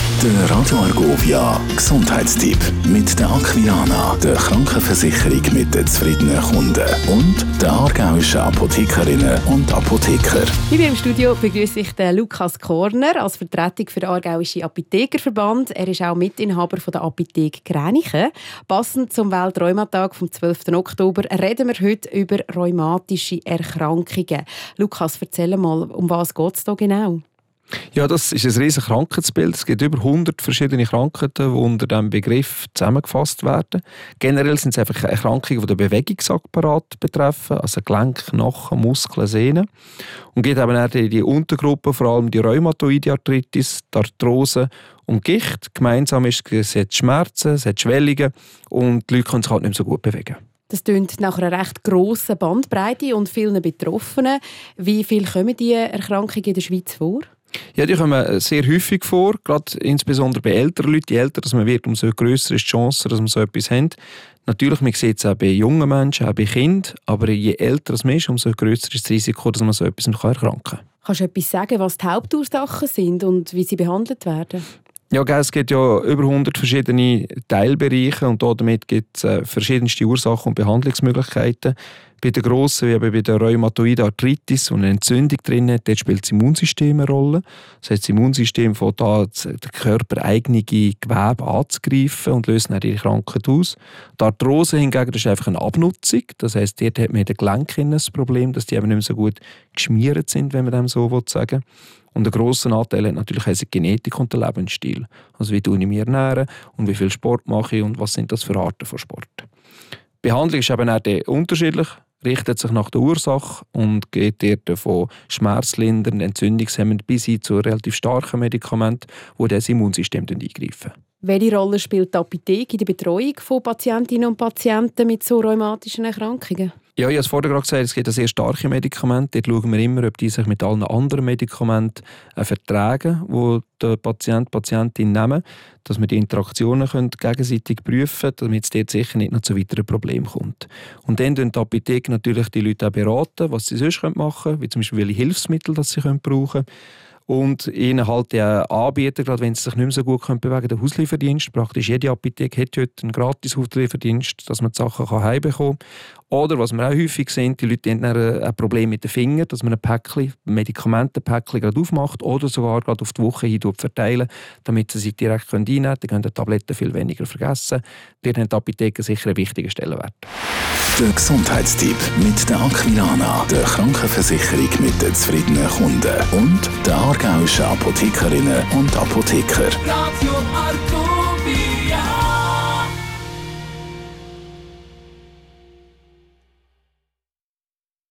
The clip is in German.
Der Radio Argovia Gesundheitstipp mit der Aquilana, der Krankenversicherung mit den zufriedenen Kunden und der aargauischen Apothekerinnen und Apotheker. Bei mir im Studio begrüße ich den Lukas Korner als Vertretung für den Aargauischen Apothekerverband. Er ist auch Mitinhaber der Apotheke Gränichen. Passend zum Weltrheumatag vom 12. Oktober reden wir heute über rheumatische Erkrankungen. Lukas, erzähl mal, um was geht es da genau? Ja, das ist ein riesiges Krankheitsbild. Es gibt über 100 verschiedene Krankheiten, die unter diesem Begriff zusammengefasst werden. Generell sind es einfach Erkrankungen, die den Bewegungsapparat betreffen, also Gelenk, Knochen, Muskeln, Sehnen. Und gibt eben auch die Untergruppen, vor allem die rheumatoide Arthritis, die Arthrose und Gicht. Gemeinsam ist, es hat Schmerzen, es hat Schwellungen und die Leute können sich halt nicht mehr so gut bewegen. Das klingt nach einer recht grossen Bandbreite und vielen Betroffenen. Wie viel kommen diese Erkrankungen in der Schweiz vor? Ja, die kommen sehr häufig vor, gerade insbesondere bei älteren Leuten. Je älter man wird, umso grösser ist die Chance, dass man so etwas hat. Natürlich, man sieht es auch bei jungen Menschen, auch bei Kindern, aber je älter man ist, umso grösser ist das Risiko, dass man so etwas erkranken kann. Kannst du etwas sagen, was die Hauptursachen sind und wie sie behandelt werden? Ja, es gibt ja über 100 verschiedene Teilbereiche und damit gibt es verschiedenste Ursachen und Behandlungsmöglichkeiten. Bei der grossen, wie eben bei der rheumatoide Arthritis, wo eine Entzündung drin hat, dort spielt das Immunsystem eine Rolle. Das heißt, das Immunsystem fängt an, den körpereigene Gewebe anzugreifen und löst dann die Krankheit aus. Die Arthrose hingegen, das ist einfach eine Abnutzung. Das heisst, dort hat man in den Gelenken das Problem, dass die eben nicht mehr so gut geschmiert sind, wenn man dem so sagen will. Und einen grossen Anteil hat natürlich auch die Genetik und der Lebensstil. Also wie tue ich mich ernähren und wie viel Sport mache ich und was sind das für Arten von Sport. Die Behandlung ist eben auch unterschiedlich, richtet sich nach der Ursache und geht dort von schmerzlindernd, entzündungshemmend bis hin zu relativ starken Medikamenten, die das Immunsystem eingreifen. Welche Rolle spielt die Apotheke in der Betreuung von Patientinnen und Patienten mit so rheumatischen Erkrankungen? Ja, ich habe es vorher gerade gesagt, es gibt sehr starke Medikamente. Dort schauen wir immer, ob die sich mit allen anderen Medikamenten vertragen, die der Patient, die Patientin nehmen, dass wir die Interaktionen gegenseitig prüfen können, damit es dort sicher nicht noch zu weiteren Problemen kommt. Und dann beraten die Apotheke natürlich die Leute auch beraten, was sie sonst machen können, wie zum Beispiel welche Hilfsmittel das sie brauchen können. Und ihnen halt anbieten, gerade wenn sie sich nicht mehr so gut bewegen können, den Hauslieferdienst. Praktisch jede Apotheke hat heute einen gratis Hauslieferdienst, dass man die Sachen heimbekommen kann. Oder was wir auch häufig sehen, die Leute haben ein Problem mit den Fingern, dass man ein Medikamentenpäckchen gerade aufmacht oder sogar gerade auf die Woche hin verteilen, damit sie sich direkt einnehmen können. Dann können die Tabletten viel weniger vergessen. Dort haben die Apotheken sicher einen wichtigen Stellenwert. Der Gesundheitstipp mit der Aquilana, der Krankenversicherung mit den zufriedenen Kunden und der aargauischen Apothekerinnen und Apotheker. Radio Argo.